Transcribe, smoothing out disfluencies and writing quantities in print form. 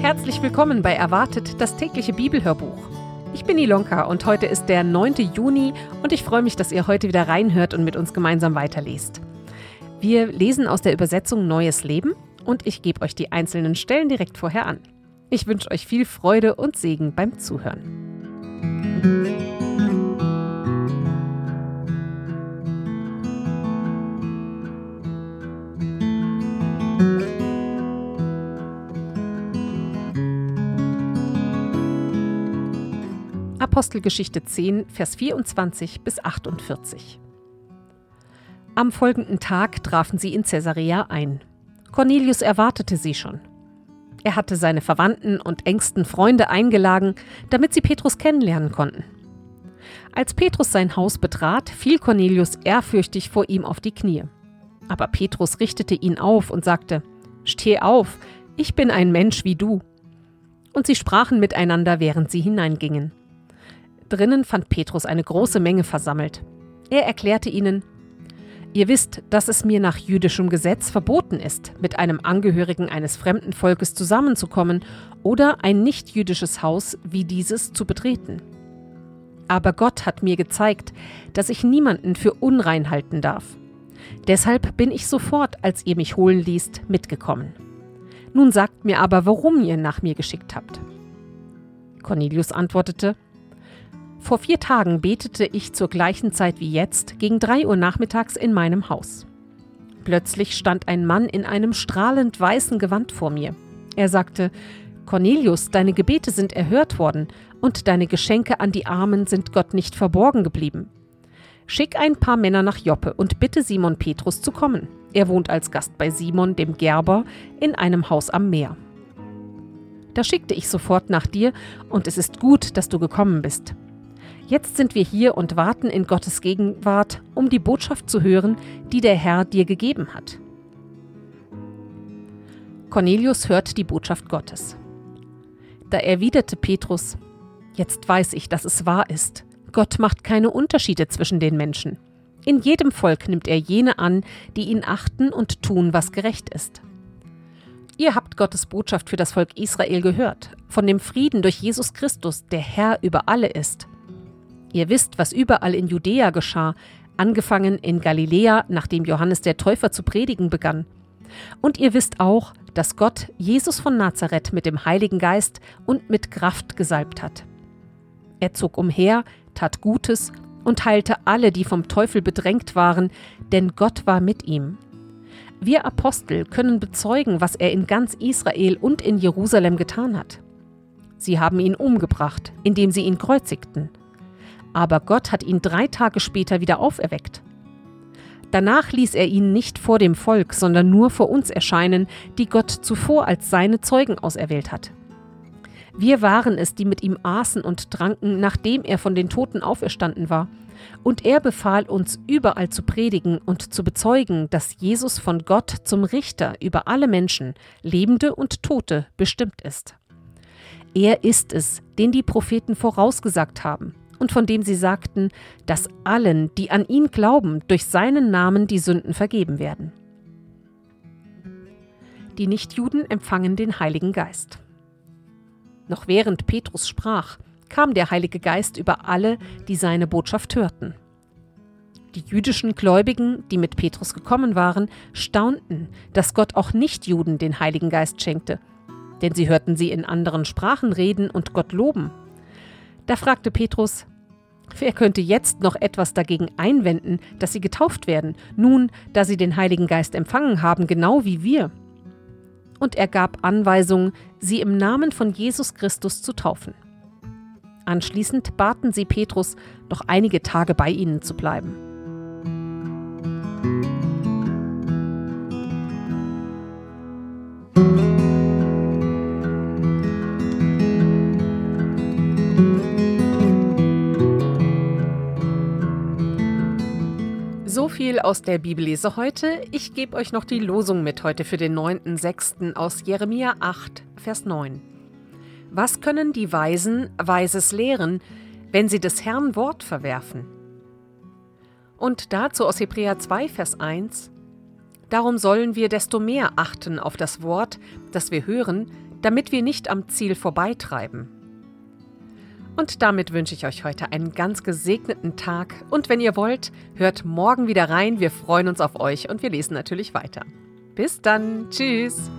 Herzlich willkommen bei Erwartet, das tägliche Bibelhörbuch. Ich bin Ilonka und heute ist der 9. Juni und ich freue mich, dass ihr heute wieder reinhört und mit uns gemeinsam weiterlest. Wir lesen aus der Übersetzung Neues Leben und ich gebe euch die einzelnen Stellen direkt vorher an. Ich wünsche euch viel Freude und Segen beim Zuhören. Apostelgeschichte 10, Vers 24 bis 48. Am folgenden Tag trafen sie in Caesarea ein. Cornelius erwartete sie schon. Er hatte seine Verwandten und engsten Freunde eingeladen, damit sie Petrus kennenlernen konnten. Als Petrus sein Haus betrat, fiel Cornelius ehrfürchtig vor ihm auf die Knie. Aber Petrus richtete ihn auf und sagte: „Steh auf, ich bin ein Mensch wie du." Und sie sprachen miteinander, während sie hineingingen. Drinnen fand Petrus eine große Menge versammelt. Er erklärte ihnen: „Ihr wisst, dass es mir nach jüdischem Gesetz verboten ist, mit einem Angehörigen eines fremden Volkes zusammenzukommen oder ein nicht-jüdisches Haus wie dieses zu betreten. Aber Gott hat mir gezeigt, dass ich niemanden für unrein halten darf. Deshalb bin ich sofort, als ihr mich holen ließt, mitgekommen. Nun sagt mir aber, warum ihr nach mir geschickt habt." Cornelius antwortete: „Vor 4 Tagen betete ich zur gleichen Zeit wie jetzt, gegen 3 Uhr nachmittags in meinem Haus. Plötzlich stand ein Mann in einem strahlend weißen Gewand vor mir. Er sagte: „Cornelius, deine Gebete sind erhört worden und deine Geschenke an die Armen sind Gott nicht verborgen geblieben. Schick ein paar Männer nach Joppe und bitte Simon Petrus zu kommen. Er wohnt als Gast bei Simon, dem Gerber, in einem Haus am Meer." Da schickte ich sofort nach dir und es ist gut, dass du gekommen bist. Jetzt sind wir hier und warten in Gottes Gegenwart, um die Botschaft zu hören, die der Herr dir gegeben hat." Cornelius hört die Botschaft Gottes. Da erwiderte Petrus: „Jetzt weiß ich, dass es wahr ist. Gott macht keine Unterschiede zwischen den Menschen. In jedem Volk nimmt er jene an, die ihn achten und tun, was gerecht ist. Ihr habt Gottes Botschaft für das Volk Israel gehört, von dem Frieden durch Jesus Christus, der Herr über alle ist. Ihr wisst, was überall in Judäa geschah, angefangen in Galiläa, nachdem Johannes der Täufer zu predigen begann. Und ihr wisst auch, dass Gott Jesus von Nazareth mit dem Heiligen Geist und mit Kraft gesalbt hat. Er zog umher, tat Gutes und heilte alle, die vom Teufel bedrängt waren, denn Gott war mit ihm. Wir Apostel können bezeugen, was er in ganz Israel und in Jerusalem getan hat. Sie haben ihn umgebracht, indem sie ihn kreuzigten. Aber Gott hat ihn 3 Tage später wieder auferweckt. Danach ließ er ihn nicht vor dem Volk, sondern nur vor uns erscheinen, die Gott zuvor als seine Zeugen auserwählt hat. Wir waren es, die mit ihm aßen und tranken, nachdem er von den Toten auferstanden war. Und er befahl uns, überall zu predigen und zu bezeugen, dass Jesus von Gott zum Richter über alle Menschen, Lebende und Tote, bestimmt ist. Er ist es, den die Propheten vorausgesagt haben und von dem sie sagten, dass allen, die an ihn glauben, durch seinen Namen die Sünden vergeben werden." Die Nichtjuden empfangen den Heiligen Geist. Noch während Petrus sprach, kam der Heilige Geist über alle, die seine Botschaft hörten. Die jüdischen Gläubigen, die mit Petrus gekommen waren, staunten, dass Gott auch Nichtjuden den Heiligen Geist schenkte, denn sie hörten sie in anderen Sprachen reden und Gott loben. Da fragte Petrus: „Wer könnte jetzt noch etwas dagegen einwenden, dass sie getauft werden, nun, da sie den Heiligen Geist empfangen haben, genau wie wir?" Und er gab Anweisungen, sie im Namen von Jesus Christus zu taufen. Anschließend baten sie Petrus, noch einige Tage bei ihnen zu bleiben. So viel aus der Bibellese heute. Ich gebe euch noch die Losung mit heute für den 9.6. aus Jeremia 8, Vers 9. Was können die Weisen Weises lehren, wenn sie des Herrn Wort verwerfen? Und dazu aus Hebräer 2, Vers 1. Darum sollen wir desto mehr achten auf das Wort, das wir hören, damit wir nicht am Ziel vorbeitreiben. Und damit wünsche ich euch heute einen ganz gesegneten Tag. Und wenn ihr wollt, hört morgen wieder rein. Wir freuen uns auf euch und wir lesen natürlich weiter. Bis dann. Tschüss.